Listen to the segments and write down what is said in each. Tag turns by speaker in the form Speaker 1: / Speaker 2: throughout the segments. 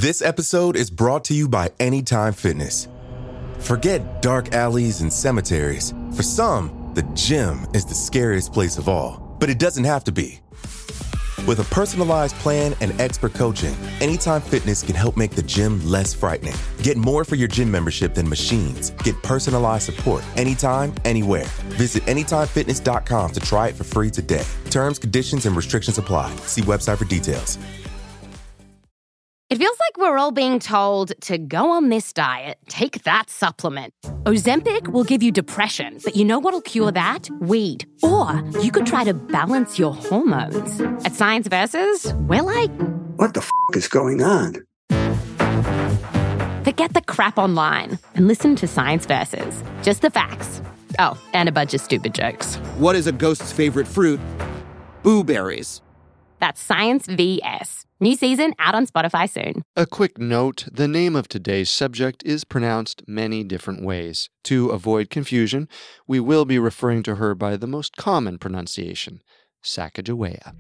Speaker 1: This episode is brought to you by Anytime Fitness. Forget dark alleys and cemeteries. For some, the gym is the scariest place of all, but it doesn't have to be. With a personalized plan and expert coaching, Anytime Fitness can help make the gym less frightening. Get more for your gym membership than machines. Get personalized support anytime, anywhere. Visit AnytimeFitness.com to try it for free today. Terms, conditions, and restrictions apply. See website for details.
Speaker 2: It feels like we're all being told to go on this diet, take that supplement. Ozempic will give you depression, but you know what'll cure that? Weed. Or you could try to balance your hormones. At Science Versus, we're like,
Speaker 3: what the f*** is going on?
Speaker 2: Forget the crap online and listen to Science Versus. Just the facts. Oh, and a bunch of stupid jokes.
Speaker 4: What is a ghost's favorite fruit? Blueberries.
Speaker 2: That's Science VS. New season out on Spotify soon.
Speaker 5: A quick note, the name of today's subject is pronounced many different ways. To avoid confusion, we will be referring to her by the most common pronunciation, Sacagawea.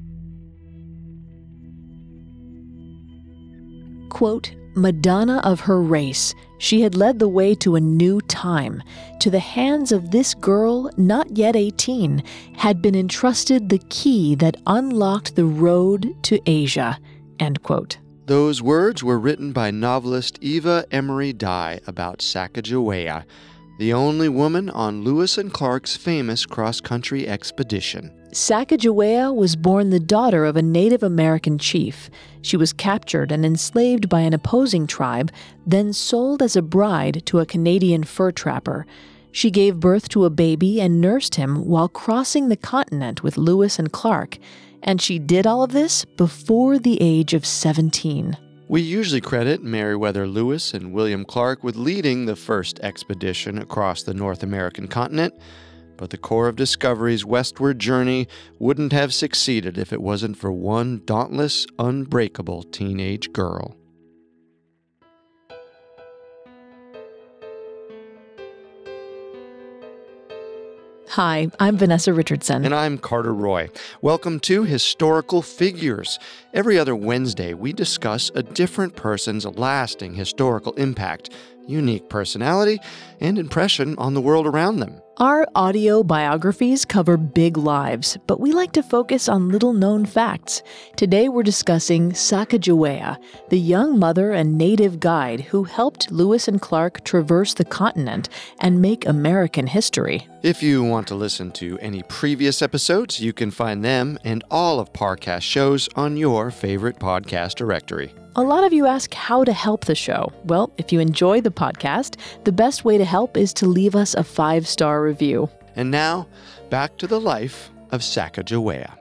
Speaker 6: Quote, Madonna of her race, she had led the way to a new time. To the hands of this girl, not yet 18, had been entrusted the key that unlocked the road to Asia. End quote.
Speaker 5: Those words were written by novelist Eva Emery Dye about Sacagawea, the only woman on Lewis and Clark's famous cross-country expedition.
Speaker 6: Sacagawea was born the daughter of a Native American chief. She was captured and enslaved by an opposing tribe, then sold as a bride to a Canadian fur trapper. She gave birth to a baby and nursed him while crossing the continent with Lewis and Clark. And she did all of this before the age of 17.
Speaker 5: We usually credit Meriwether Lewis and William Clark with leading the first expedition across the North American continent, but the Corps of Discovery's westward journey wouldn't have succeeded if it wasn't for one dauntless, unbreakable teenage girl.
Speaker 6: Hi, I'm Vanessa Richardson.
Speaker 5: And I'm Carter Roy. Welcome to Historical Figures. Every other Wednesday, we discuss a different person's lasting historical impact, unique personality, and impression on the world around them.
Speaker 6: Our audio biographies cover big lives, but we like to focus on little-known facts. Today we're discussing Sacagawea, the young mother and native guide who helped Lewis and Clark traverse the continent and make American history.
Speaker 5: If you want to listen to any previous episodes, you can find them and all of Parcast shows on your favorite podcast directory.
Speaker 6: A lot of you ask how to help the show. Well, if you enjoy the podcast, the best way to help is to leave us a 5-star review.
Speaker 5: And now, back to the life of Sacagawea.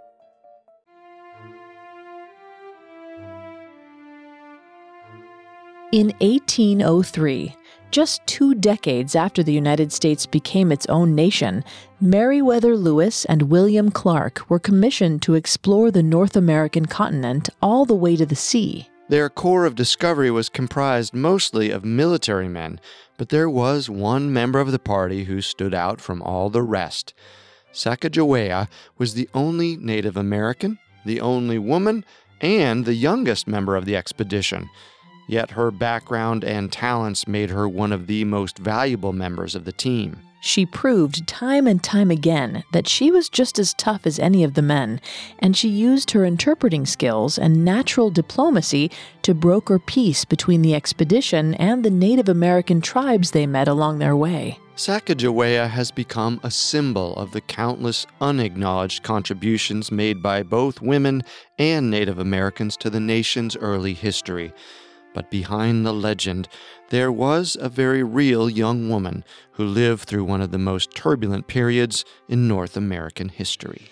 Speaker 6: In 1803, just 2 decades after the United States became its own nation, Meriwether Lewis and William Clark were commissioned to explore the North American continent all the way to the sea.
Speaker 5: Their Corps of Discovery was comprised mostly of military men, but there was one member of the party who stood out from all the rest. Sacagawea was the only Native American, the only woman, and the youngest member of the expedition. Yet her background and talents made her one of the most valuable members of the team.
Speaker 6: She proved time and time again that she was just as tough as any of the men, and she used her interpreting skills and natural diplomacy to broker peace between the expedition and the Native American tribes they met along their way.
Speaker 5: Sacagawea has become a symbol of the countless unacknowledged contributions made by both women and Native Americans to the nation's early history. But behind the legend, there was a very real young woman who lived through one of the most turbulent periods in North American history.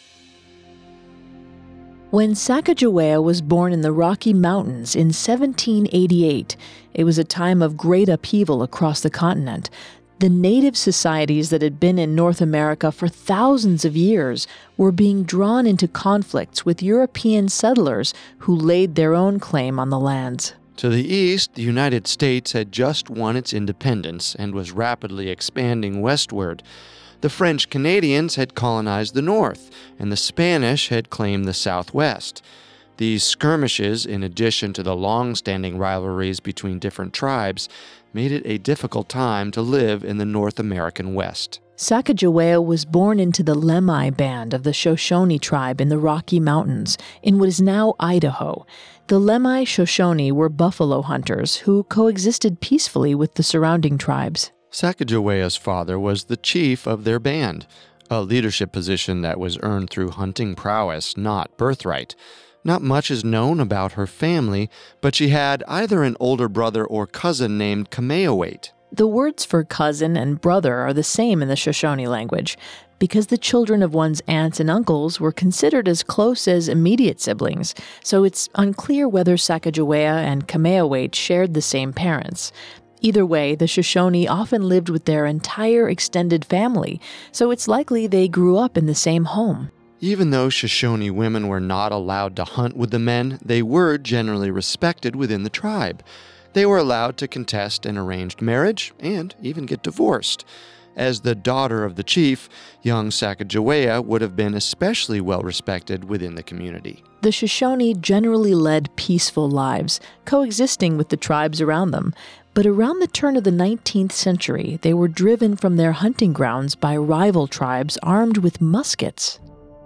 Speaker 6: When Sacagawea was born in the Rocky Mountains in 1788, it was a time of great upheaval across the continent. The native societies that had been in North America for thousands of years were being drawn into conflicts with European settlers who laid their own claim on the lands.
Speaker 5: To the east, the United States had just won its independence and was rapidly expanding westward. The French Canadians had colonized the north, and the Spanish had claimed the southwest. These skirmishes, in addition to the long-standing rivalries between different tribes, made it a difficult time to live in the North American West.
Speaker 6: Sacagawea was born into the Lemhi band of the Shoshone tribe in the Rocky Mountains, in what is now Idaho. The Lemhi Shoshone were buffalo hunters who coexisted peacefully with the surrounding tribes.
Speaker 5: Sacagawea's father was the chief of their band, a leadership position that was earned through hunting prowess, not birthright. Not much is known about her family, but she had either an older brother or cousin named Kameawait.
Speaker 6: The words for cousin and brother are the same in the Shoshone language, because the children of one's aunts and uncles were considered as close as immediate siblings, so it's unclear whether Sacagawea and Kameawait shared the same parents. Either way, the Shoshone often lived with their entire extended family, so it's likely they grew up in the same home.
Speaker 5: Even though Shoshone women were not allowed to hunt with the men, they were generally respected within the tribe. They were allowed to contest an arranged marriage and even get divorced. As the daughter of the chief, young Sacagawea would have been especially well respected within the community.
Speaker 6: The Shoshone generally led peaceful lives, coexisting with the tribes around them. But around the turn of the 19th century, they were driven from their hunting grounds by rival tribes armed with muskets.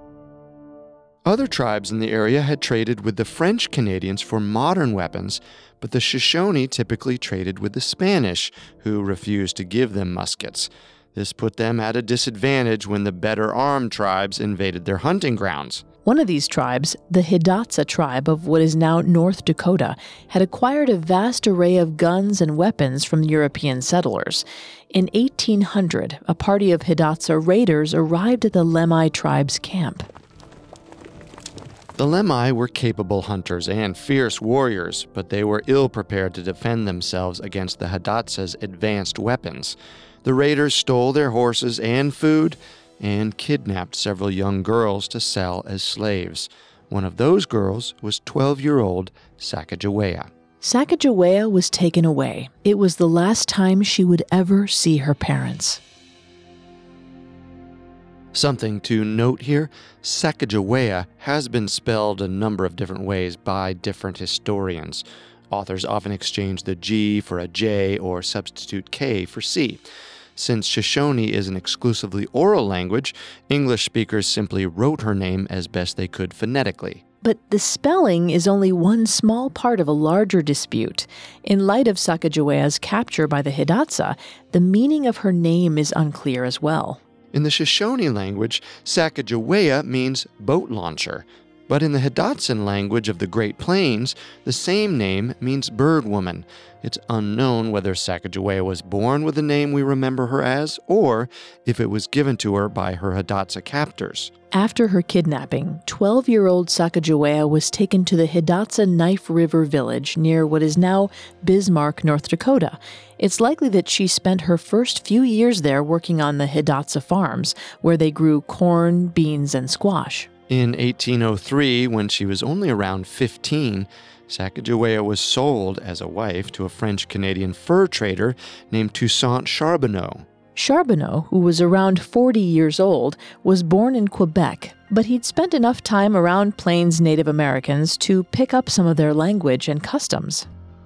Speaker 5: Other tribes in the area had traded with the French Canadians for modern weapons, but the Shoshone typically traded with the Spanish, who refused to give them muskets. This put them at a disadvantage when the better armed tribes invaded their hunting grounds.
Speaker 6: One of these tribes, the Hidatsa tribe of what is now North Dakota, had acquired a vast array of guns and weapons from European settlers. In 1800, a party of Hidatsa raiders arrived at the Lemhi tribe's camp.
Speaker 5: The Lemhi were capable hunters and fierce warriors, but they were ill-prepared to defend themselves against the Hidatsa's advanced weapons. The raiders stole their horses and food and kidnapped several young girls to sell as slaves. One of those girls was 12-year-old Sacagawea.
Speaker 6: Sacagawea was taken away. It was the last time she would ever see her parents.
Speaker 5: Something to note here, Sacagawea has been spelled a number of different ways by different historians. Authors often exchange the G for a J or substitute K for C. Since Shoshone is an exclusively oral language, English speakers simply wrote her name as best they could phonetically.
Speaker 6: But the spelling is only one small part of a larger dispute. In light of Sacagawea's capture by the Hidatsa, the meaning of her name is unclear as well.
Speaker 5: In the Shoshone language, Sacagawea means boat launcher, but in the Hidatsan language of the Great Plains, the same name means bird woman. It's unknown whether Sacagawea was born with the name we remember her as, or if it was given to her by her Hidatsa captors.
Speaker 6: After her kidnapping, 12-year-old Sacagawea was taken to the Hidatsa Knife River village near what is now Bismarck, North Dakota. It's likely that she spent her first few years there working on the Hidatsa farms, where they grew corn, beans, and squash.
Speaker 5: In 1803, when she was only around 15, Sacagawea was sold as a wife to a French-Canadian fur trader named Toussaint Charbonneau.
Speaker 6: Charbonneau, who was around 40 years old, was born in Quebec, but he'd spent enough time around Plains Native Americans to pick up some of their language and customs.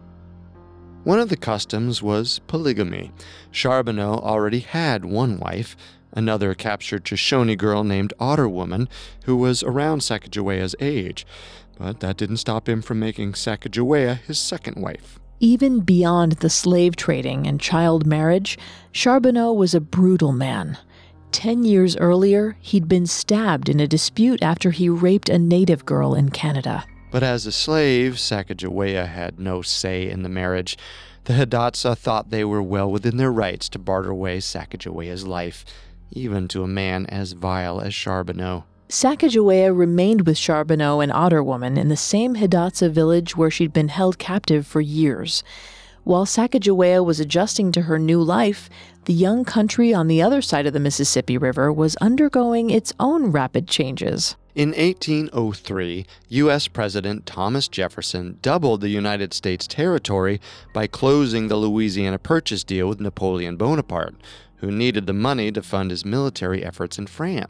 Speaker 5: One of the customs was polygamy. Charbonneau already had one wife, another captured Shoshone girl named Otter Woman, who was around Sacagawea's age, but that didn't stop him from making Sacagawea his second wife.
Speaker 6: Even beyond the slave trading and child marriage, Charbonneau was a brutal man. 10 years earlier, he'd been stabbed in a dispute after he raped a native girl in Canada.
Speaker 5: But as a slave, Sacagawea had no say in the marriage. The Hidatsa thought they were well within their rights to barter away Sacagawea's life, even to a man as vile as Charbonneau.
Speaker 6: Sacagawea remained with Charbonneau and Otter Woman in the same Hidatsa village where she'd been held captive for years. While Sacagawea was adjusting to her new life, the young country on the other side of the Mississippi River was undergoing its own rapid changes.
Speaker 5: In 1803, U.S. President Thomas Jefferson doubled the United States territory by closing the Louisiana Purchase deal with Napoleon Bonaparte, who needed the money to fund his military efforts in France.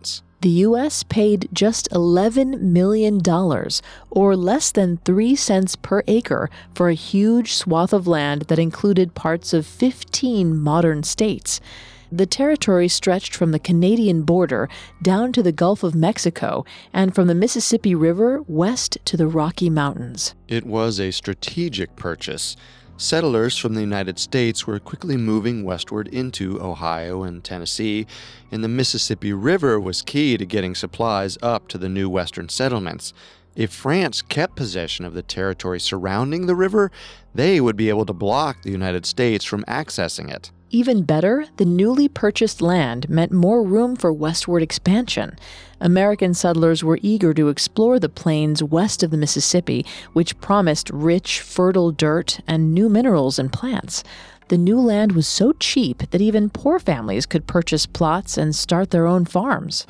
Speaker 6: the U.S. paid just $11 million, or less than 3 cents per acre, for a huge swath of land that included parts of 15 modern states. The territory stretched from the Canadian border down to the Gulf of Mexico and from the Mississippi River west to the Rocky Mountains.
Speaker 5: It was a strategic purchase. Settlers from the United States were quickly moving westward into Ohio and Tennessee, and the Mississippi River was key to getting supplies up to the new western settlements. If France kept possession of the territory surrounding the river, they would be able to block the United States from accessing it.
Speaker 6: Even better, the newly purchased land meant more room for westward expansion. American settlers were eager to explore the plains west of the Mississippi, which promised rich, fertile dirt and new minerals and plants. The new land was so cheap that even poor families could purchase plots and start their own farms.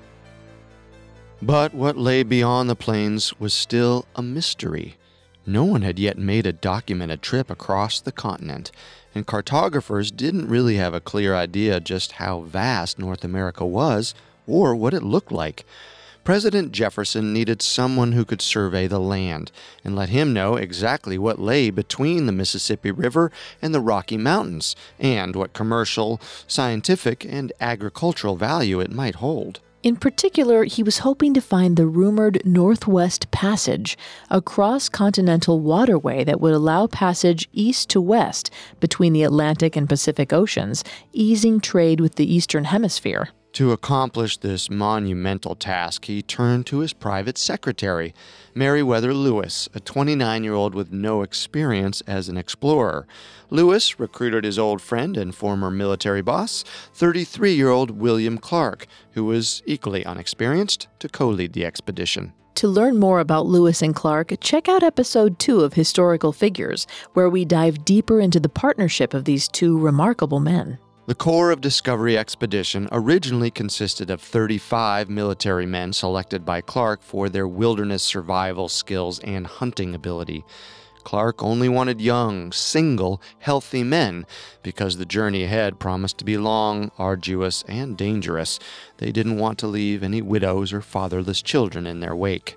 Speaker 5: But what lay beyond the plains was still a mystery. No one had yet made a documented trip across the continent, and cartographers didn't really have a clear idea just how vast North America was or what it looked like. President Jefferson needed someone who could survey the land and let him know exactly what lay between the Mississippi River and the Rocky Mountains, and what commercial, scientific, and agricultural value it might hold.
Speaker 6: In particular, he was hoping to find the rumored Northwest Passage, a cross-continental waterway that would allow passage east to west between the Atlantic and Pacific Oceans, easing trade with the Eastern Hemisphere.
Speaker 5: To accomplish this monumental task, he turned to his private secretary, Meriwether Lewis, a 29-year-old with no experience as an explorer. Lewis recruited his old friend and former military boss, 33-year-old William Clark, who was equally unexperienced, to co-lead the expedition.
Speaker 6: To learn more about Lewis and Clark, check out episode 2 of Historical Figures, where we dive deeper into the partnership of these two remarkable men.
Speaker 5: The Corps of Discovery expedition originally consisted of 35 military men selected by Clark for their wilderness survival skills and hunting ability. Clark only wanted young, single, healthy men because the journey ahead promised to be long, arduous, and dangerous. They didn't want to leave any widows or fatherless children in their wake.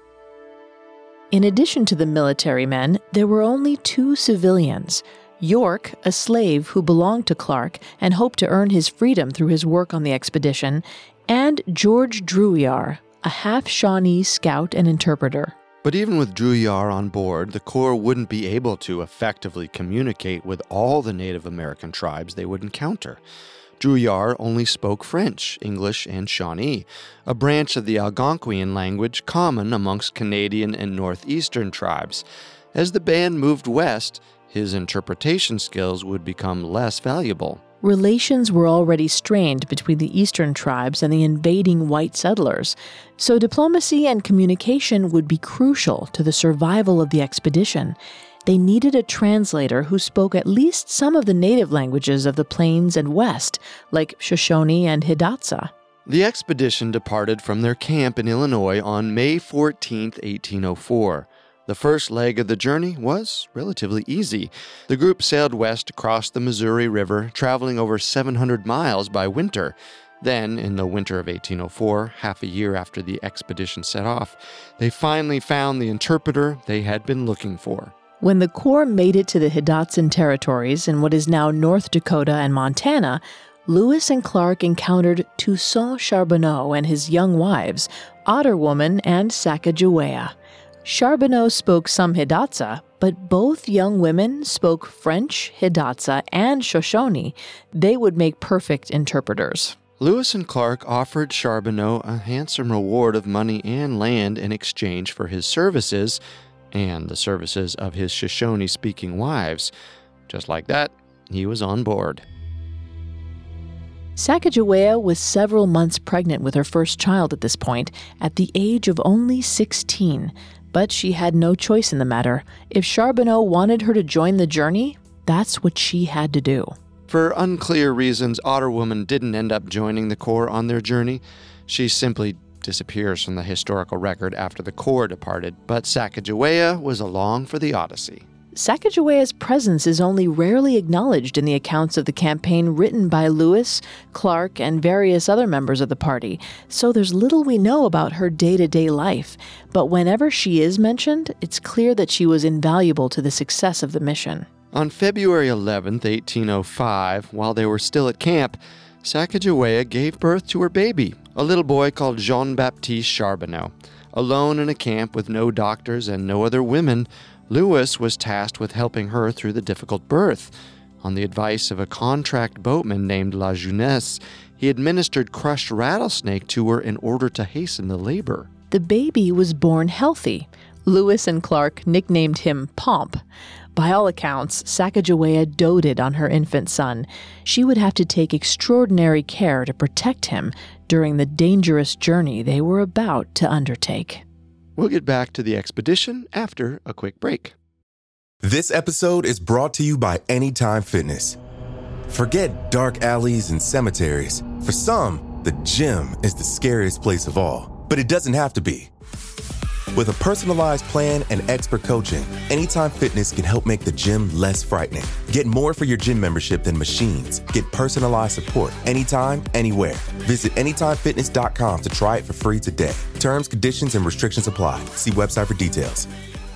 Speaker 6: In addition to the military men, there were only 2 civilians. York, a slave who belonged to Clark and hoped to earn his freedom through his work on the expedition, and George Drouillard, a half-Shawnee scout and interpreter.
Speaker 5: But even with Drouillard on board, the Corps wouldn't be able to effectively communicate with all the Native American tribes they would encounter. Drouillard only spoke French, English, and Shawnee, a branch of the Algonquian language common amongst Canadian and northeastern tribes. As the band moved west, his interpretation skills would become less valuable.
Speaker 6: Relations were already strained between the eastern tribes and the invading white settlers, so diplomacy and communication would be crucial to the survival of the expedition. They needed a translator who spoke at least some of the native languages of the plains and west, like Shoshone and Hidatsa.
Speaker 5: The expedition departed from their camp in Illinois on May 14, 1804. The first leg of the journey was relatively easy. The group sailed west across the Missouri River, traveling over 700 miles by winter. Then, in the winter of 1804, half a year after the expedition set off, they finally found the interpreter they had been looking for.
Speaker 6: When the Corps made it to the Hidatsan territories in what is now North Dakota and Montana, Lewis and Clark encountered Toussaint Charbonneau and his young wives, Otter Woman and Sacagawea. Charbonneau spoke some Hidatsa, but both young women spoke French, Hidatsa, and Shoshone. They would make perfect interpreters.
Speaker 5: Lewis and Clark offered Charbonneau a handsome reward of money and land in exchange for his services, and the services of his Shoshone-speaking wives. Just like that, he was on board.
Speaker 6: Sacagawea was several months pregnant with her first child at this point, at the age of only 16. But she had no choice in the matter. If Charbonneau wanted her to join the journey, that's what she had to do.
Speaker 5: For unclear reasons, Otter Woman didn't end up joining the Corps on their journey. She simply disappears from the historical record after the Corps departed, but Sacagawea was along for the Odyssey.
Speaker 6: Sacagawea's presence is only rarely acknowledged in the accounts of the campaign written by Lewis, Clark, and various other members of the party, so there's little we know about her day-to-day life. But whenever she is mentioned, it's clear that she was invaluable to the success of the mission.
Speaker 5: On February 11, 1805, while they were still at camp, Sacagawea gave birth to her baby, a little boy called Jean-Baptiste Charbonneau. Alone in a camp with no doctors and no other women, Lewis was tasked with helping her through the difficult birth. On the advice of a contract boatman named La Jeunesse, he administered crushed rattlesnake to her in order to hasten the labor.
Speaker 6: The baby was born healthy. Lewis and Clark nicknamed him Pomp. By all accounts, Sacagawea doted on her infant son. She would have to take extraordinary care to protect him during the dangerous journey they were about to undertake.
Speaker 5: We'll get back to the expedition after a quick break.
Speaker 1: This episode is brought to you by Anytime Fitness. Forget dark alleys and cemeteries. For some, the gym is the scariest place of all, but it doesn't have to be. With a personalized plan and expert coaching, Anytime Fitness can help make the gym less frightening. Get more for your gym membership than machines. Get personalized support anytime, anywhere. Visit AnytimeFitness.com to try it for free today. Terms, conditions, and restrictions apply. See website for details.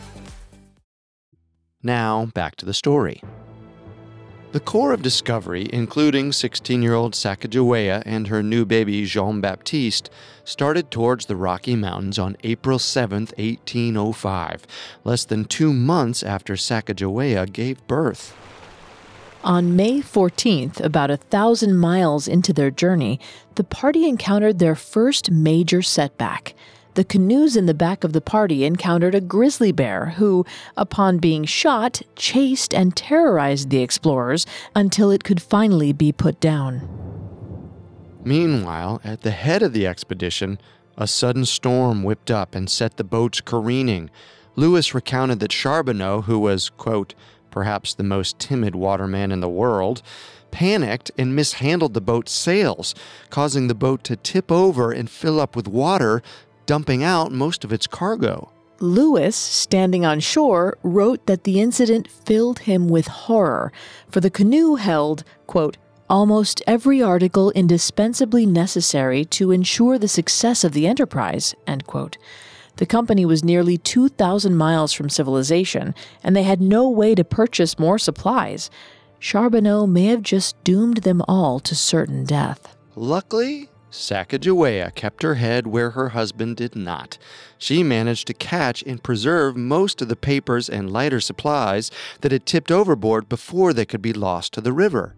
Speaker 5: Now, back to the story. The Corps of Discovery, including 16-year-old Sacagawea and her new baby Jean-Baptiste, started towards the Rocky Mountains on April 7, 1805, less than 2 months after Sacagawea gave birth.
Speaker 6: On May 14th, about 1,000 miles into their journey, the party encountered their first major setback. The canoes in the back of the party encountered a grizzly bear who, upon being shot, chased and terrorized the explorers until it could finally be put down.
Speaker 5: Meanwhile, at the head of the expedition, a sudden storm whipped up and set the boats careening. Lewis recounted that Charbonneau, who was, quote, perhaps the most timid waterman in the world, panicked and mishandled the boat's sails, causing the boat to tip over and fill up with water, dumping out most of its cargo.
Speaker 6: Lewis, standing on shore, wrote that the incident filled him with horror, for the canoe held, quote, almost every article indispensably necessary to ensure the success of the enterprise, end quote. The company was nearly 2,000 miles from civilization, and they had no way to purchase more supplies. Charbonneau may have just doomed them all to certain death.
Speaker 5: Luckily, Sacagawea kept her head where her husband did not. She managed to catch and preserve most of the papers and lighter supplies that had tipped overboard before they could be lost to the river.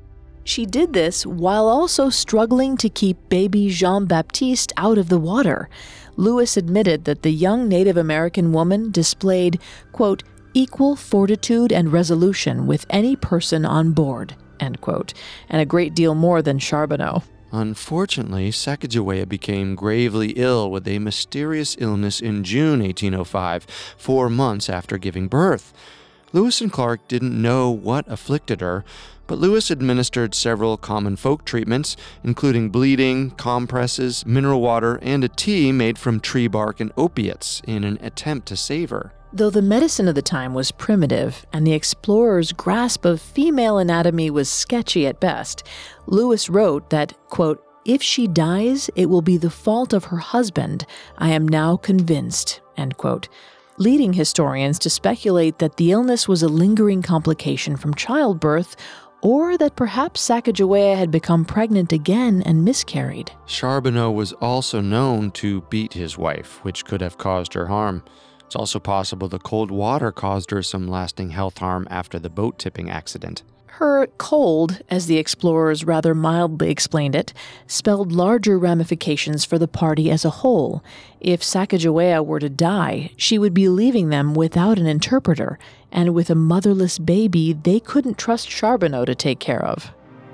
Speaker 6: She did this while also struggling to keep baby Jean-Baptiste out of the water. Lewis admitted that the young Native American woman displayed, quote, equal fortitude and resolution with any person on board, end quote, and a great deal more than Charbonneau.
Speaker 5: Unfortunately, Sacagawea became gravely ill with a mysterious illness in June 1805, 4 months after giving birth. Lewis and Clark didn't know what afflicted her, but Lewis administered several common folk treatments, including bleeding, compresses, mineral water, and a tea made from tree bark and opiates in an attempt to save her.
Speaker 6: Though the medicine of the time was primitive and the explorer's grasp of female anatomy was sketchy at best, Lewis wrote that, quote, if she dies, it will be the fault of her husband. I am now convinced, end quote, leading historians to speculate that the illness was a lingering complication from childbirth, or that perhaps Sacagawea had become pregnant again and miscarried.
Speaker 5: Charbonneau was also known to beat his wife, which could have caused her harm. It's also possible the cold water caused her some lasting health harm after the boat tipping accident.
Speaker 6: Her cold, as the explorers rather mildly explained it, spelled larger ramifications for the party as a whole. If Sacagawea were to die, she would be leaving them without an interpreter, and with a motherless baby they couldn't trust Charbonneau to take care of.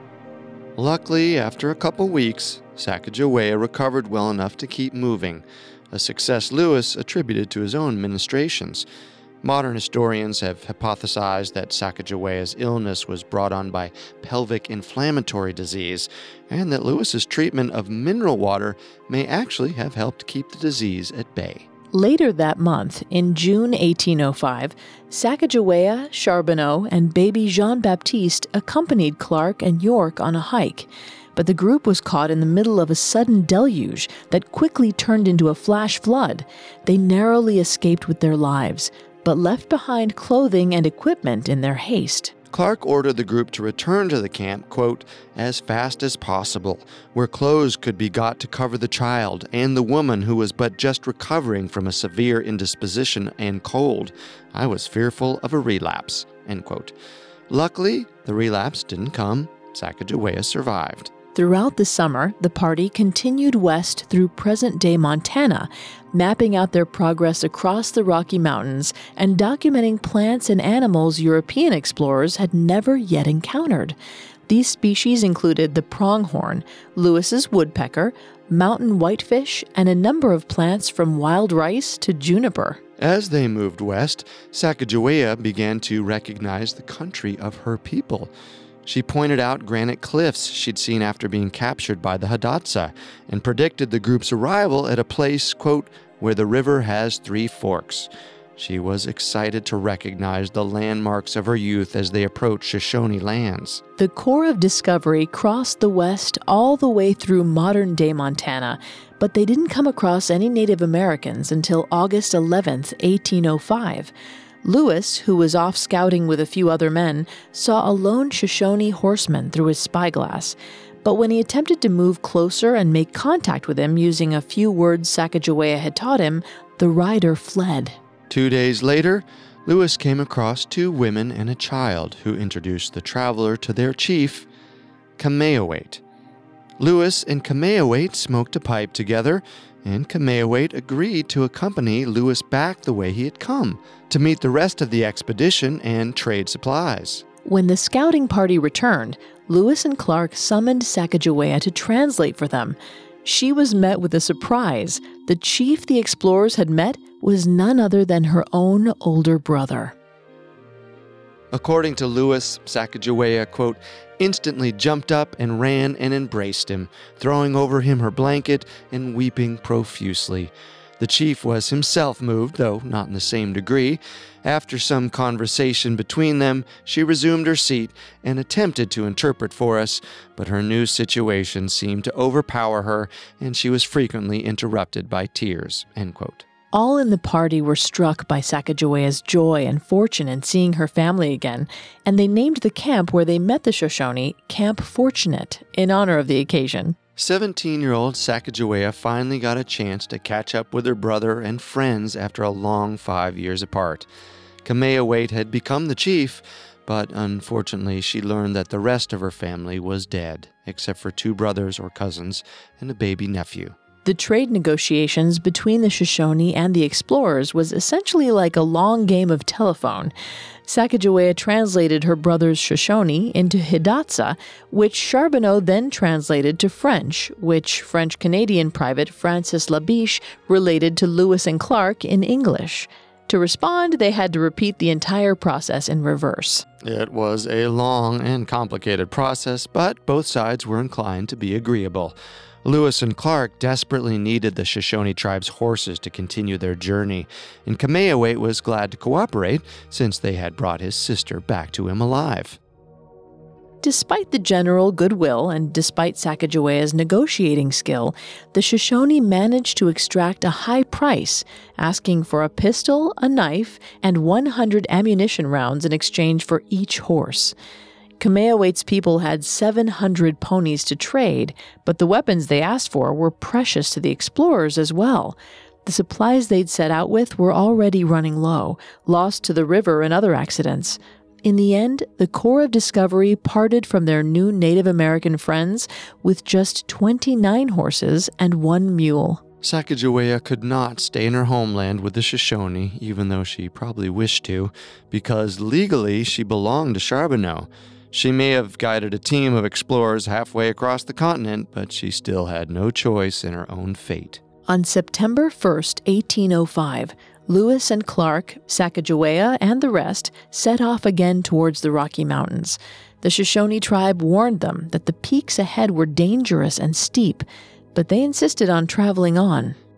Speaker 5: Luckily, after a couple weeks, Sacagawea recovered well enough to keep moving, a success Lewis attributed to his own ministrations. Modern historians have hypothesized that Sacagawea's illness was brought on by pelvic inflammatory disease, and that Lewis's treatment of mineral water may actually have helped keep the disease at bay.
Speaker 6: Later that month, in June 1805, Sacagawea, Charbonneau, and baby Jean-Baptiste accompanied Clark and York on a hike. But the group was caught in the middle of a sudden deluge that quickly turned into a flash flood. They narrowly escaped with their lives, but left behind clothing and equipment in their haste.
Speaker 5: Clark ordered the group to return to the camp, quote, as fast as possible, where clothes could be got to cover the child and the woman who was but just recovering from a severe indisposition and cold. I was fearful of a relapse, end quote. Luckily, the relapse didn't come. Sacagawea survived.
Speaker 6: Throughout the summer, the party continued west through present-day Montana, mapping out their progress across the Rocky Mountains and documenting plants and animals European explorers had never yet encountered. These species included the pronghorn, Lewis's woodpecker, mountain whitefish, and a number of plants from wild rice to juniper.
Speaker 5: As they moved west, Sacagawea began to recognize the country of her people. She pointed out granite cliffs she'd seen after being captured by the Hidatsa and predicted the group's arrival at a place, quote, where the river has 3 forks. She was excited to recognize the landmarks of her youth as they approached Shoshone lands.
Speaker 6: The Corps of Discovery crossed the west all the way through modern-day Montana, but they didn't come across any Native Americans until August 11th, 1805. Lewis, who was off scouting with a few other men, saw a lone Shoshone horseman through his spyglass. But when he attempted to move closer and make contact with him using a few words Sacagawea had taught him, the rider fled.
Speaker 5: 2 days later, Lewis came across 2 women and a child who introduced the traveler to their chief, Kameawait. Lewis and Kameawait smoked a pipe together, and Kameawait agreed to accompany Lewis back the way he had come, to meet the rest of the expedition and trade supplies.
Speaker 6: When the scouting party returned, Lewis and Clark summoned Sacagawea to translate for them. She was met with a surprise. The chief the explorers had met was none other than her own older brother.
Speaker 5: According to Lewis, Sacagawea, quote, instantly jumped up and ran and embraced him, throwing over him her blanket and weeping profusely. The chief was himself moved, though not in the same degree. After some conversation between them, she resumed her seat and attempted to interpret for us, but her new situation seemed to overpower her, and she was frequently interrupted by tears, end quote.
Speaker 6: All in the party were struck by Sacagawea's joy and fortune in seeing her family again, and they named the camp where they met the Shoshone Camp Fortunate, in honor of the occasion.
Speaker 5: 17-year-old Sacagawea finally got a chance to catch up with her brother and friends after a long 5 years apart. Kameawait had become the chief, but unfortunately she learned that the rest of her family was dead, except for 2 brothers or cousins and a baby nephew.
Speaker 6: The trade negotiations between the Shoshone and the explorers was essentially like a long game of telephone. Sacagawea translated her brother's Shoshone into Hidatsa, which Charbonneau then translated to French, which French-Canadian private Francis Labiche related to Lewis and Clark in English. To respond, they had to repeat the entire process in reverse.
Speaker 5: It was a long and complicated process, but both sides were inclined to be agreeable. Lewis and Clark desperately needed the Shoshone tribe's horses to continue their journey, and Kameawait was glad to cooperate since they had brought his sister back to him alive.
Speaker 6: Despite the general goodwill and despite Sacagawea's negotiating skill, the Shoshone managed to extract a high price, asking for a pistol, a knife, and 100 ammunition rounds in exchange for each horse. Kameawait's people had 700 ponies to trade, but the weapons they asked for were precious to the explorers as well. The supplies they'd set out with were already running low, lost to the river and other accidents. In the end, the Corps of Discovery parted from their new Native American friends with just 29 horses and 1 mule.
Speaker 5: Sacagawea could not stay in her homeland with the Shoshone, even though she probably wished to, because legally she belonged to Charbonneau. She may have guided a team of explorers halfway across the continent, but she still had no choice in her own fate.
Speaker 6: On September 1st, 1805, Lewis and Clark, Sacagawea, and the rest set off again towards the Rocky Mountains. The Shoshone tribe warned them that the peaks ahead were dangerous and steep, but they insisted on traveling on.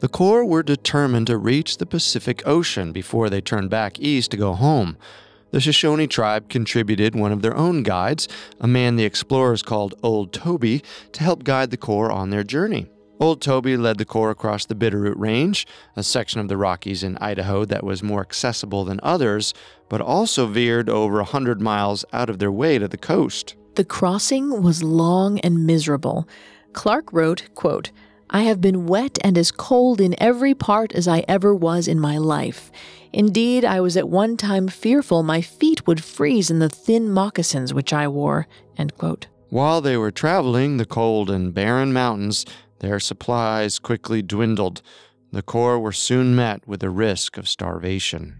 Speaker 5: The Corps were determined to reach the Pacific Ocean before they turned back east to go home. The Shoshone tribe contributed one of their own guides, a man the explorers called Old Toby, to help guide the Corps on their journey. Old Toby led the Corps across the Bitterroot Range, a section of the Rockies in Idaho that was more accessible than others, but also veered over 100 miles out of their way to the coast.
Speaker 6: The crossing was long and miserable. Clark wrote, quote, "I have been wet and as cold in every part as I ever was in my life. Indeed, I was at one time fearful my feet would freeze in the thin moccasins which I wore." End quote.
Speaker 5: While they were traveling the cold and barren mountains, their supplies quickly dwindled. The Corps were soon met with the risk of starvation.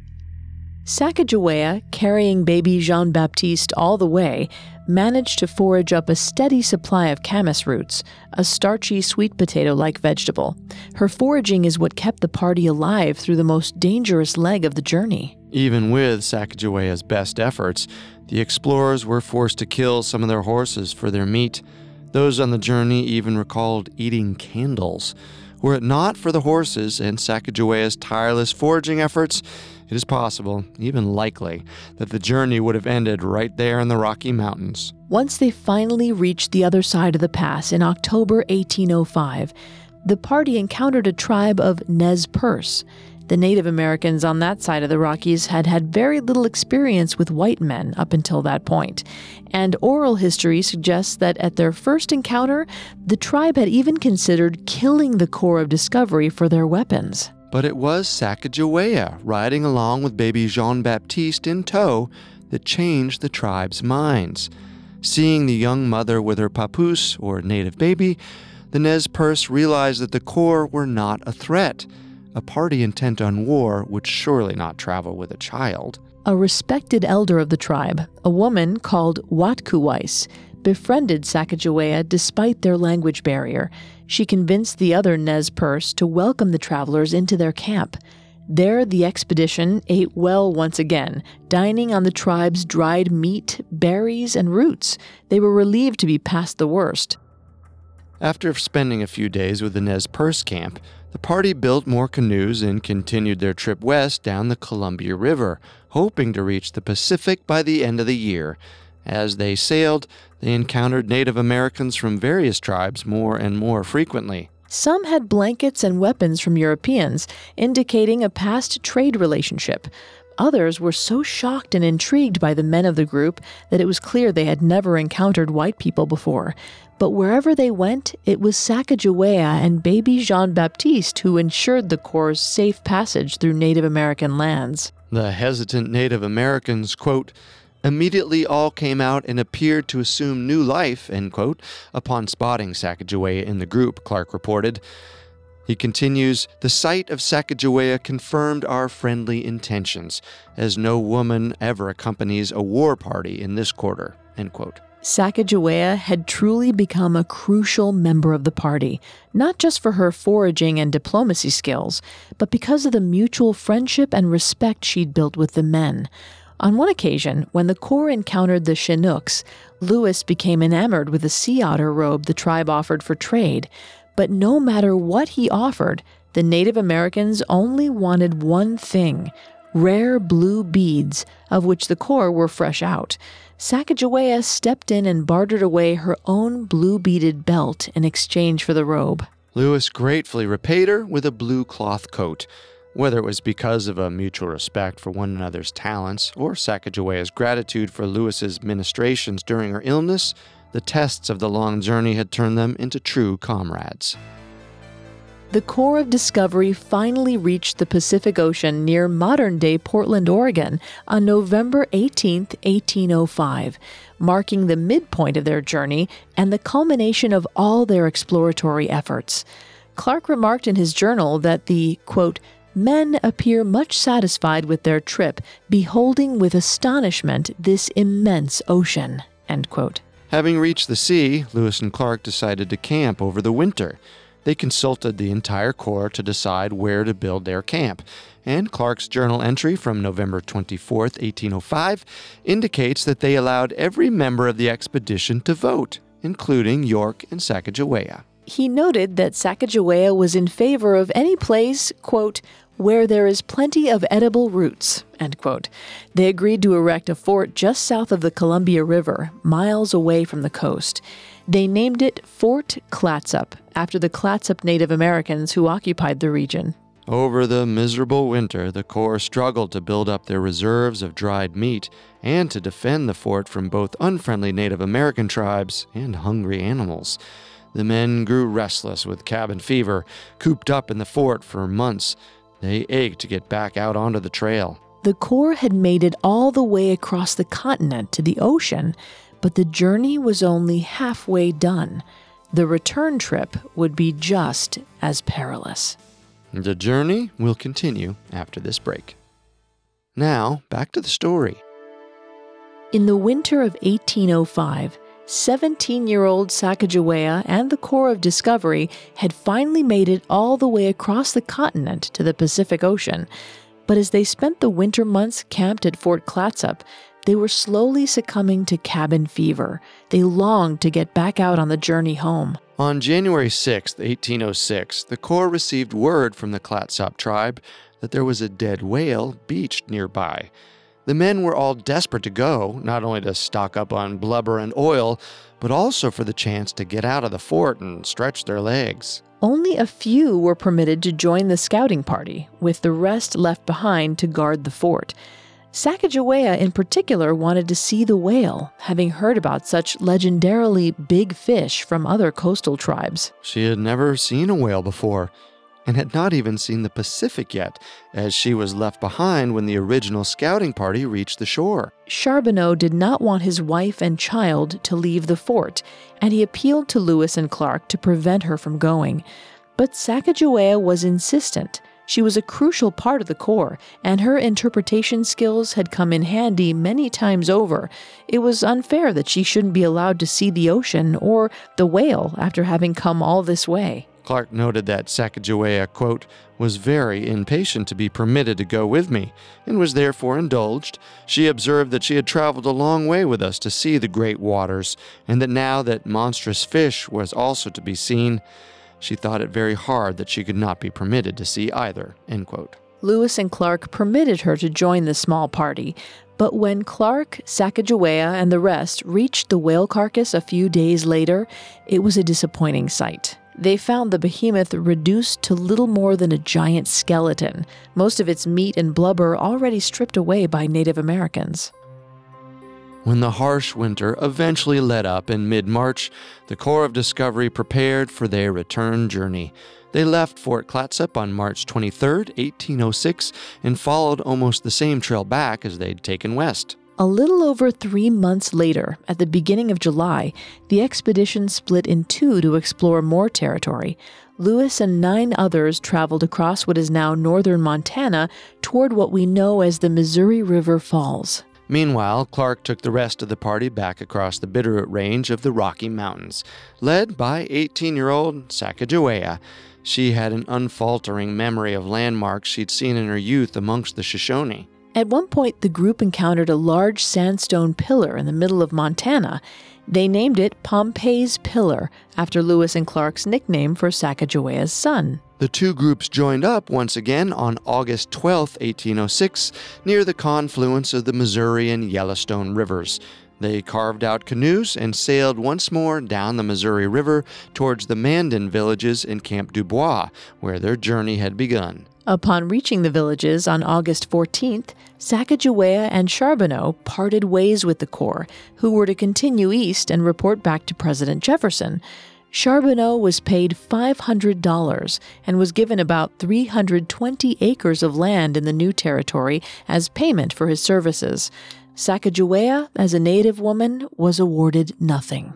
Speaker 6: Sacagawea, carrying baby Jean-Baptiste all the way, managed to forage up a steady supply of camas roots, a starchy sweet potato-like vegetable. Her foraging is what kept the party alive through the most dangerous leg of the journey.
Speaker 5: Even with Sacagawea's best efforts, the explorers were forced to kill some of their horses for their meat. Those on the journey even recalled eating candles. Were it not for the horses and Sacagawea's tireless foraging efforts, it is possible, even likely, that the journey would have ended right there in the Rocky Mountains.
Speaker 6: Once they finally reached the other side of the pass in October 1805, the party encountered a tribe of Nez Perce. The Native Americans on that side of the Rockies had had very little experience with white men up until that point, and oral history suggests that at their first encounter, the tribe had even considered killing the Corps of Discovery for their weapons.
Speaker 5: But it was Sacagawea, riding along with baby Jean-Baptiste in tow, that changed the tribe's minds. Seeing the young mother with her papoose, or native baby, the Nez Perce realized that the Corps were not a threat. A party intent on war would surely not travel with a child.
Speaker 6: A respected elder of the tribe, a woman called Watkuwais, befriended Sacagawea despite their language barrier. She convinced the other Nez Perce to welcome the travelers into their camp. There, the expedition ate well once again, dining on the tribe's dried meat, berries, and roots. They were relieved to be past the worst.
Speaker 5: After spending a few days with the Nez Perce camp, the party built more canoes and continued their trip west down the Columbia River, hoping to reach the Pacific by the end of the year. As they sailed, they encountered Native Americans from various tribes more and more frequently.
Speaker 6: Some had blankets and weapons from Europeans, indicating a past trade relationship. Others were so shocked and intrigued by the men of the group that it was clear they had never encountered white people before. But wherever they went, it was Sacagawea and baby Jean-Baptiste who ensured the Corps' safe passage through Native American lands.
Speaker 5: The hesitant Native Americans, quote, immediately all came out and appeared to assume new life, end quote, upon spotting Sacagawea in the group, Clark reported. He continues, the sight of Sacagawea confirmed our friendly intentions, as no woman ever accompanies a war party in this quarter, end quote.
Speaker 6: Sacagawea had truly become a crucial member of the party, not just for her foraging and diplomacy skills, but because of the mutual friendship and respect she'd built with the men. On one occasion, when the Corps encountered the Chinooks, Lewis became enamored with the sea otter robe the tribe offered for trade. But no matter what he offered, the Native Americans only wanted one thing: rare blue beads, of which the Corps were fresh out. Sacagawea stepped in and bartered away her own blue-beaded belt in exchange for the robe.
Speaker 5: Lewis gratefully repaid her with a blue cloth coat. Whether it was because of a mutual respect for one another's talents or Sacagawea's gratitude for Lewis's ministrations during her illness, the tests of the long journey had turned them into true comrades.
Speaker 6: The Corps of Discovery finally reached the Pacific Ocean near modern-day Portland, Oregon, on November 18, 1805, marking the midpoint of their journey and the culmination of all their exploratory efforts. Clark remarked in his journal that the, quote, men appear much satisfied with their trip, beholding with astonishment this immense ocean, end quote.
Speaker 5: Having reached the sea, Lewis and Clark decided to camp over the winter. They consulted the entire Corps to decide where to build their camp, and Clark's journal entry from November 24, 1805, indicates that they allowed every member of the expedition to vote, including York and Sacagawea.
Speaker 6: He noted that Sacagawea was in favor of any place, quote, where there is plenty of edible roots, end quote. They agreed to erect a fort just south of the Columbia River, miles away from the coast. They named it Fort Clatsop, after the Clatsop Native Americans who occupied the region.
Speaker 5: Over the miserable winter, the Corps struggled to build up their reserves of dried meat and to defend the fort from both unfriendly Native American tribes and hungry animals. The men grew restless with cabin fever, cooped up in the fort for months. They ached to get back out onto the trail.
Speaker 6: The Corps had made it all the way across the continent to the ocean, but the journey was only halfway done. The return trip would be just as perilous.
Speaker 5: The journey will continue after this break. Now, back to the story.
Speaker 6: In the winter of 1805, 17-year-old Sacagawea and the Corps of Discovery had finally made it all the way across the continent to the Pacific Ocean. But as they spent the winter months camped at Fort Clatsop, they were slowly succumbing to cabin fever. They longed to get back out on the journey home.
Speaker 5: On January 6, 1806, the Corps received word from the Clatsop tribe that there was a dead whale beached nearby. The men were all desperate to go, not only to stock up on blubber and oil, but also for the chance to get out of the fort and stretch their legs.
Speaker 6: Only a few were permitted to join the scouting party, with the rest left behind to guard the fort. Sacagawea in particular wanted to see the whale, having heard about such legendarily big fish from other coastal tribes.
Speaker 5: She had never seen a whale before, and had not even seen the Pacific yet, as she was left behind when the original scouting party reached the shore.
Speaker 6: Charbonneau did not want his wife and child to leave the fort, and he appealed to Lewis and Clark to prevent her from going. But Sacagawea was insistent. She was a crucial part of the Corps, and her interpretation skills had come in handy many times over. It was unfair that she shouldn't be allowed to see the ocean or the whale after having come all this way.
Speaker 5: Clark noted that Sacagawea, quote, was very impatient to be permitted to go with me, and was therefore indulged. She observed that she had traveled a long way with us to see the great waters, and that now that monstrous fish was also to be seen, she thought it very hard that she could not be permitted to see either, end quote.
Speaker 6: Lewis and Clark permitted her to join the small party, but when Clark, Sacagawea, and the rest reached the whale carcass a few days later, it was a disappointing sight. They found the behemoth reduced to little more than a giant skeleton, most of its meat and blubber already stripped away by Native Americans.
Speaker 5: When the harsh winter eventually let up in mid-March, the Corps of Discovery prepared for their return journey. They left Fort Clatsop on March 23, 1806, and followed almost the same trail back as they'd taken west.
Speaker 6: A little over 3 months later, at the beginning of July, the expedition split in two to explore more territory. Lewis and 9 others traveled across what is now northern Montana toward what we know as the Missouri River Falls.
Speaker 5: Meanwhile, Clark took the rest of the party back across the Bitterroot Range of the Rocky Mountains, led by 18-year-old Sacagawea. She had an unfaltering memory of landmarks she'd seen in her youth amongst the Shoshone.
Speaker 6: At one point, the group encountered a large sandstone pillar in the middle of Montana. They named it Pompey's Pillar, after Lewis and Clark's nickname for Sacagawea's son.
Speaker 5: The two groups joined up once again on August 12, 1806, near the confluence of the Missouri and Yellowstone rivers. They carved out canoes and sailed once more down the Missouri River towards the Mandan villages in Camp Dubois, where their journey had begun.
Speaker 6: Upon reaching the villages on August 14th, Sacagawea and Charbonneau parted ways with the Corps, who were to continue east and report back to President Jefferson. Charbonneau was paid $500 and was given about 320 acres of land in the new territory as payment for his services. Sacagawea, as a native woman, was awarded nothing.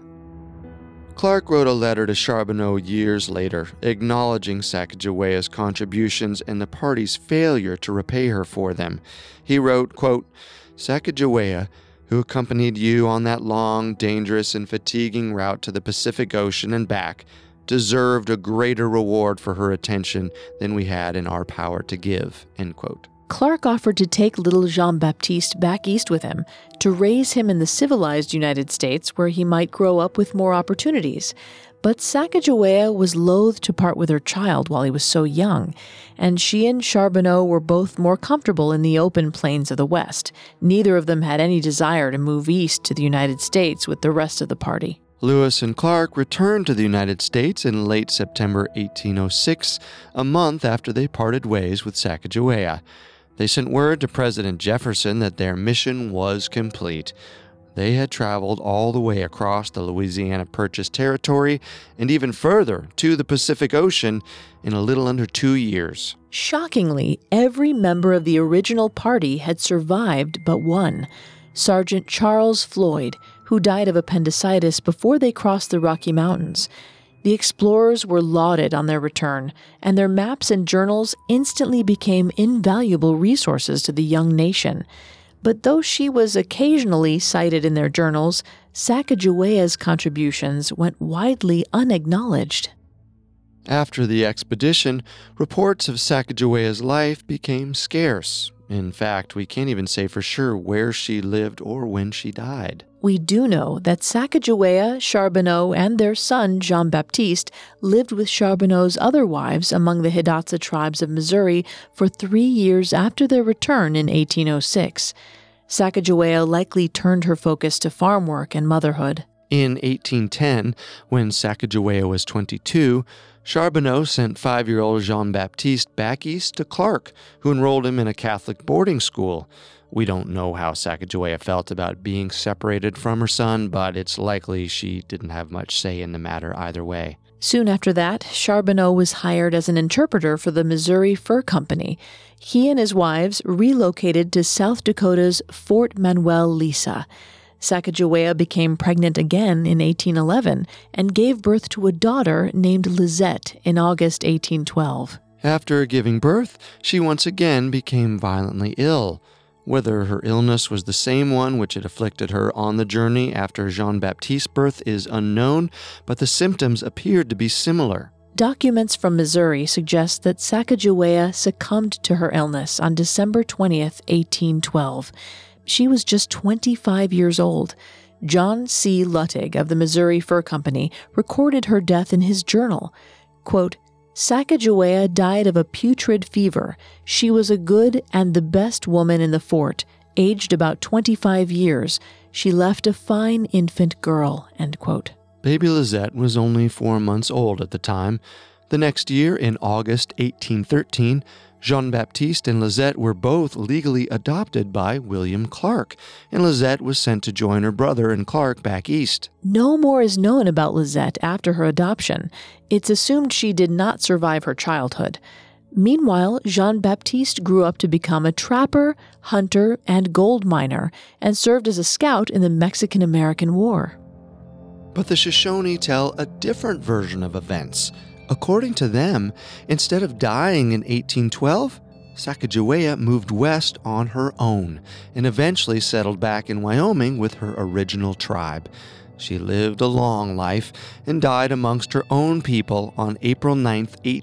Speaker 5: Clark wrote a letter to Charbonneau years later, acknowledging Sacagawea's contributions and the party's failure to repay her for them. He wrote, quote, Sacagawea, who accompanied you on that long, dangerous, and fatiguing route to the Pacific Ocean and back, deserved a greater reward for her attention than we had in our power to give, end quote.
Speaker 6: Clark offered to take little Jean-Baptiste back east with him, to raise him in the civilized United States where he might grow up with more opportunities. But Sacagawea was loath to part with her child while he was so young, and she and Charbonneau were both more comfortable in the open plains of the West. Neither of them had any desire to move east to the United States with the rest of the party.
Speaker 5: Lewis and Clark returned to the United States in late September 1806, a month after they parted ways with Sacagawea. They sent word to President Jefferson that their mission was complete. They had traveled all the way across the Louisiana Purchase territory and even further to the Pacific Ocean in a little under 2 years.
Speaker 6: Shockingly, every member of the original party had survived but one, Sergeant Charles Floyd, who died of appendicitis before they crossed the Rocky Mountains. The explorers were lauded on their return, and their maps and journals instantly became invaluable resources to the young nation. But though she was occasionally cited in their journals, Sacagawea's contributions went widely unacknowledged.
Speaker 5: After the expedition, reports of Sacagawea's life became scarce. In fact, we can't even say for sure where she lived or when she died.
Speaker 6: We do know that Sacagawea, Charbonneau, and their son, Jean-Baptiste, lived with Charbonneau's other wives among the Hidatsa tribes of Missouri for 3 years after their return in 1806. Sacagawea likely turned her focus to farm work and motherhood.
Speaker 5: In 1810, when Sacagawea was 22, Charbonneau sent 5-year-old Jean-Baptiste back east to Clark, who enrolled him in a Catholic boarding school. We don't know how Sacagawea felt about being separated from her son, but it's likely she didn't have much say in the matter either way.
Speaker 6: Soon after that, Charbonneau was hired as an interpreter for the Missouri Fur Company. He and his wives relocated to South Dakota's Fort Manuel Lisa. Sacagawea became pregnant again in 1811 and gave birth to a daughter named Lizette in August 1812.
Speaker 5: After giving birth, she once again became violently ill. Whether her illness was the same one which had afflicted her on the journey after Jean-Baptiste's birth is unknown, but the symptoms appeared to be similar.
Speaker 6: Documents from Missouri suggest that Sacagawea succumbed to her illness on December 20th, 1812. She was just 25 years old. John C. Luttig of the Missouri Fur Company recorded her death in his journal. Quote, Sacagawea died of a putrid fever. She was a good and the best woman in the fort, aged about 25 years. She left a fine infant girl, end quote.
Speaker 5: Baby Lizette was only 4 months old at the time. The next year, in August 1813, Jean-Baptiste and Lizette were both legally adopted by William Clark, and Lizette was sent to join her brother and Clark back east.
Speaker 6: No more is known about Lizette after her adoption. It's assumed she did not survive her childhood. Meanwhile, Jean-Baptiste grew up to become a trapper, hunter, and gold miner, and served as a scout in the Mexican-American War.
Speaker 5: But the Shoshone tell a different version of events. According to them, instead of dying in 1812, Sacagawea moved west on her own and eventually settled back in Wyoming with her original tribe. She lived a long life and died amongst her own people on April 9,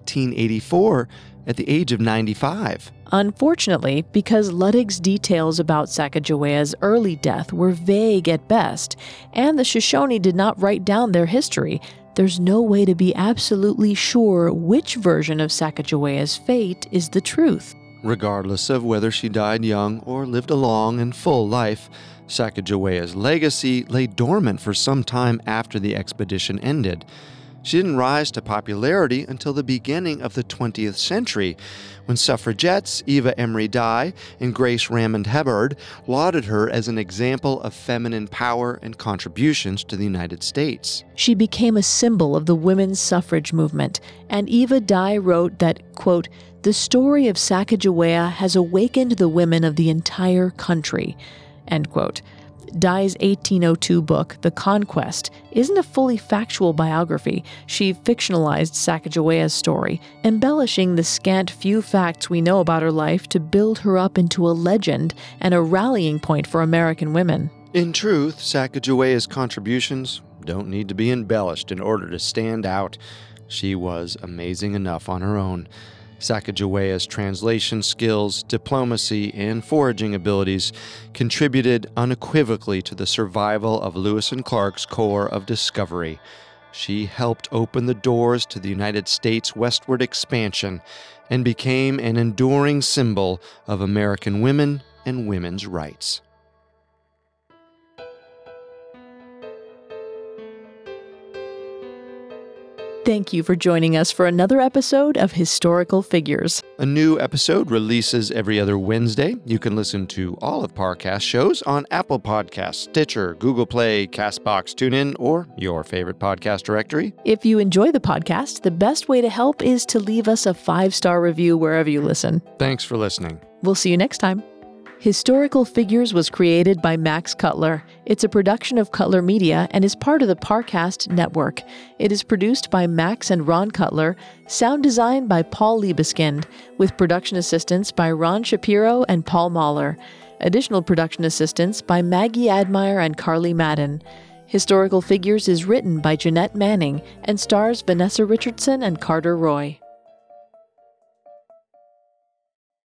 Speaker 5: 1884, at the age of 95.
Speaker 6: Unfortunately, because Luttig's details about Sacagawea's early death were vague at best, and the Shoshone did not write down their history, there's no way to be absolutely sure which version of Sacagawea's fate is the truth.
Speaker 5: Regardless of whether she died young or lived a long and full life, Sacagawea's legacy lay dormant for some time after the expedition ended. She didn't rise to popularity until the beginning of the 20th century, when suffragettes Eva Emery Dye and Grace Ramond Hebbard lauded her as an example of feminine power and contributions to the United States.
Speaker 6: She became a symbol of the women's suffrage movement, and Eva Dye wrote that, quote, "The story of Sacagawea has awakened the women of the entire country," end quote. Dye's 1802 book, The Conquest, isn't a fully factual biography. She fictionalized Sacagawea's story, embellishing the scant few facts we know about her life to build her up into a legend and a rallying point for American women.
Speaker 5: In truth, Sacagawea's contributions don't need to be embellished in order to stand out. She was amazing enough on her own. Sacagawea's translation skills, diplomacy, and foraging abilities contributed unequivocally to the survival of Lewis and Clark's Corps of Discovery. She helped open the doors to the United States' westward expansion and became an enduring symbol of American women and women's rights.
Speaker 6: Thank you for joining us for another episode of Historical Figures.
Speaker 5: A new episode releases every other Wednesday. You can listen to all of Parcast's shows on Apple Podcasts, Stitcher, Google Play, CastBox, TuneIn, or your favorite podcast directory.
Speaker 6: If you enjoy the podcast, the best way to help is to leave us a 5-star review wherever you listen.
Speaker 5: Thanks for listening.
Speaker 6: We'll see you next time. Historical Figures was created by Max Cutler. It's a production of Cutler Media and is part of the Parcast network. It is produced by Max and Ron Cutler, sound design by Paul Liebeskind, with production assistance by Ron Shapiro and Paul Mahler. Additional production assistance by Maggie Admire and Carly Madden. Historical Figures is written by Jeanette Manning and stars Vanessa Richardson and Carter Roy.